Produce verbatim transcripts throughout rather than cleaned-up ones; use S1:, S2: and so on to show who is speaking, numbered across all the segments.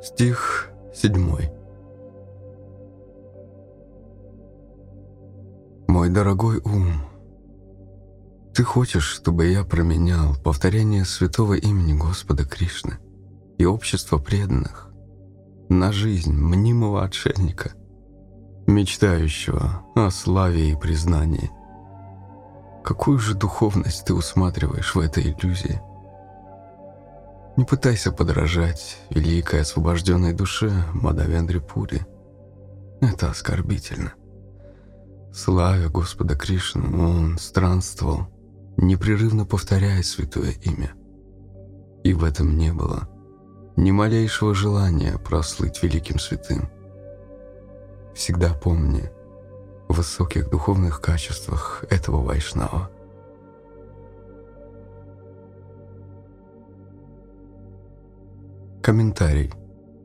S1: Стих седьмой. Мой дорогой ум, ты хочешь, чтобы я променял повторение святого имени Господа Кришны и общество преданных на жизнь мнимого отшельника, мечтающего о славе и признании? Какую же духовность ты усматриваешь в этой иллюзии? Не пытайся подражать великой освобожденной душе Мадхавендре Пури. Это оскорбительно. Славя Господа Кришну, он странствовал, непрерывно повторяя святое имя. И в этом не было ни малейшего желания прослыть великим святым. Всегда помни о высоких духовных качествах этого вайшнава. Комментарий.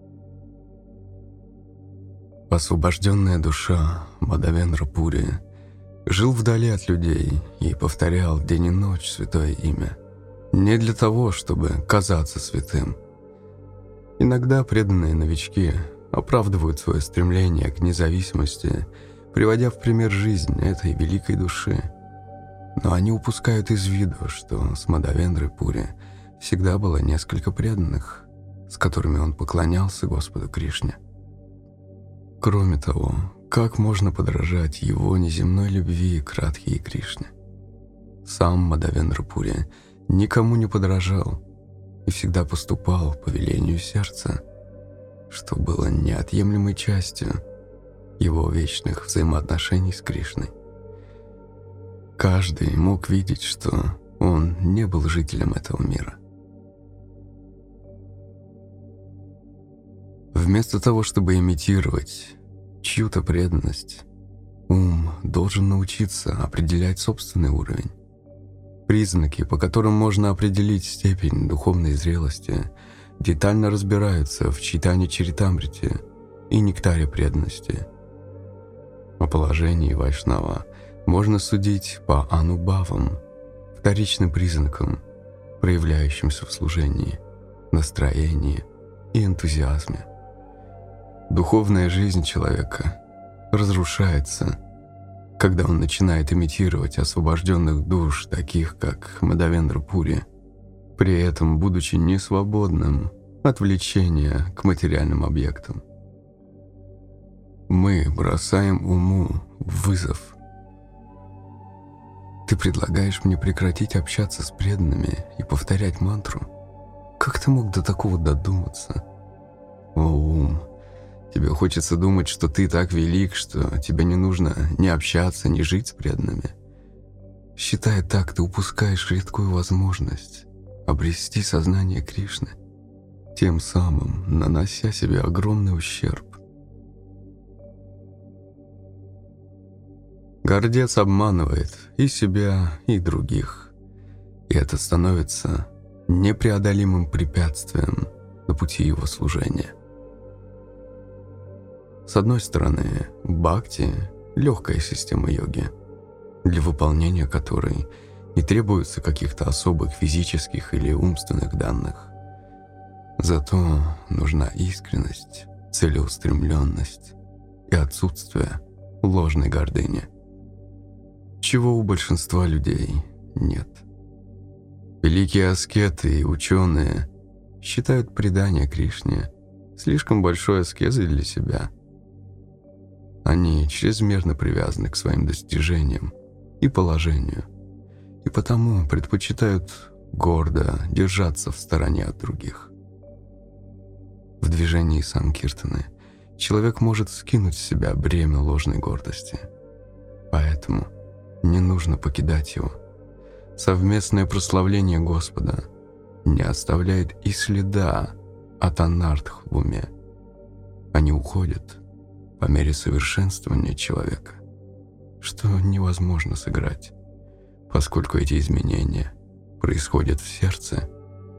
S1: Освобожденная душа Мадхавендра Пури жил вдали от людей и повторял день и ночь святое имя, не для того, чтобы казаться святым. Иногда преданные новички оправдывают свое стремление к независимости, приводя в пример жизнь этой великой души. Но они упускают из виду, что с Мадхавендрой Пури всегда было несколько преданных, с которыми он поклонялся Господу Кришне. Кроме того, как можно подражать его неземной любви к Радхе и Кришне? Сам Мадхавендра Пури никому не подражал и всегда поступал по велению сердца, что было неотъемлемой частью его вечных взаимоотношений с Кришной. Каждый мог видеть, что он не был жителем этого мира. Вместо того, чтобы имитировать чью-то преданность, ум должен научиться определять собственный уровень. Признаки, по которым можно определить степень духовной зрелости, детально разбираются в Чайтанья-чаритамрите и Нектаре преданности. О положении вайшнава можно судить по анубхавам, вторичным признакам, проявляющимся в служении, настроении и энтузиазме. Духовная жизнь человека разрушается, когда он начинает имитировать освобожденных душ, таких как Мадхавендра Пури, при этом будучи несвободным от влечения к материальным объектам. Мы бросаем уму вызов. Ты предлагаешь мне прекратить общаться с преданными и повторять мантру? Как ты мог до такого додуматься? О, ум! Тебе хочется думать, что ты так велик, что тебе не нужно ни общаться, ни жить с преданными. Считая так, ты упускаешь редкую возможность обрести сознание Кришны, тем самым нанося себе огромный ущерб. Гордец обманывает и себя, и других, и это становится непреодолимым препятствием на пути его служения. С одной стороны, бхакти – легкая система йоги, для выполнения которой не требуется каких-то особых физических или умственных данных. Зато нужна искренность, целеустремленность и отсутствие ложной гордыни, чего у большинства людей нет. Великие аскеты и ученые считают предание Кришне слишком большой аскезой для себя. Они чрезмерно привязаны к своим достижениям и положению, и потому предпочитают гордо держаться в стороне от других. В движении санкиртаны человек может скинуть с себя бремя ложной гордости, поэтому не нужно покидать его. Совместное прославление Господа не оставляет и следа от анартх в уме. Они уходят по мере совершенствования человека, что невозможно сыграть, поскольку эти изменения происходят в сердце.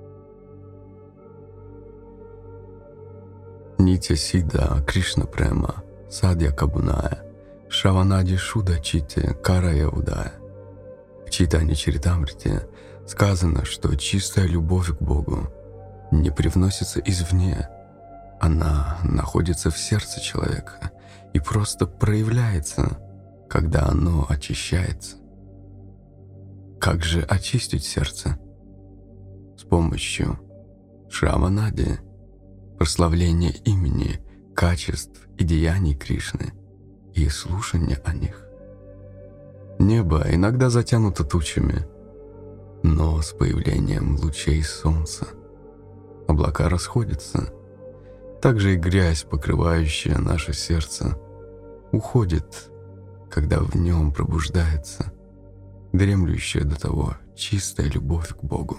S1: Нитя Сида Кришна Према Садья Кабуная Шаванади Шуда Чите Карая Удая. В Чайтанья-чаритамрите сказано, что чистая любовь к Богу не привносится извне, а Она находится в сердце человека и просто проявляется, когда оно очищается. Как же очистить сердце? С помощью Шраванади, прославления имени, качеств и деяний Кришны и слушания о них. Небо иногда затянуто тучами, но с появлением лучей солнца облака расходятся. Также и грязь, покрывающая наше сердце, уходит, когда в нем пробуждается дремлющая до того чистая любовь к Богу.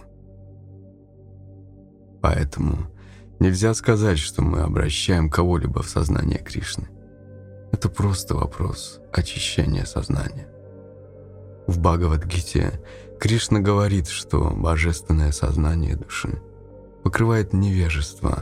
S1: Поэтому нельзя сказать, что мы обращаем кого-либо в сознание Кришны. Это просто вопрос очищения сознания. В Бхагавад-гите Кришна говорит, что божественное сознание души покрывает невежество.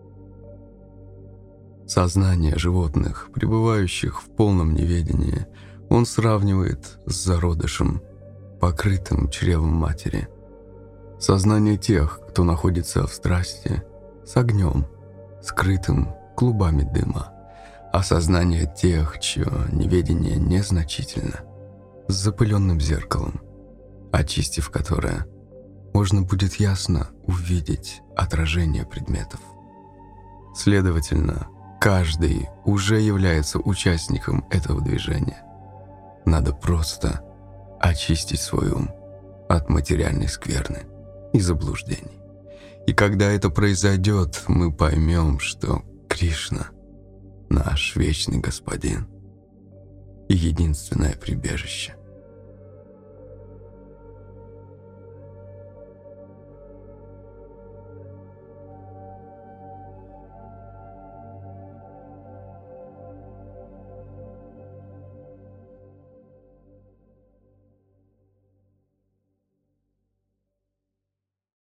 S1: Сознание животных, пребывающих в полном неведении, он сравнивает с зародышем, покрытым чревом матери. Сознание тех, кто находится в страсти, с огнем, скрытым клубами дыма, а сознание тех, чье неведение незначительно, с запыленным зеркалом, очистив которое, можно будет ясно увидеть отражение предметов. Следовательно, каждый уже является участником этого движения. Надо просто очистить свой ум от материальной скверны и заблуждений. И когда это произойдет, мы поймем, что Кришна – наш вечный Господин и единственное прибежище.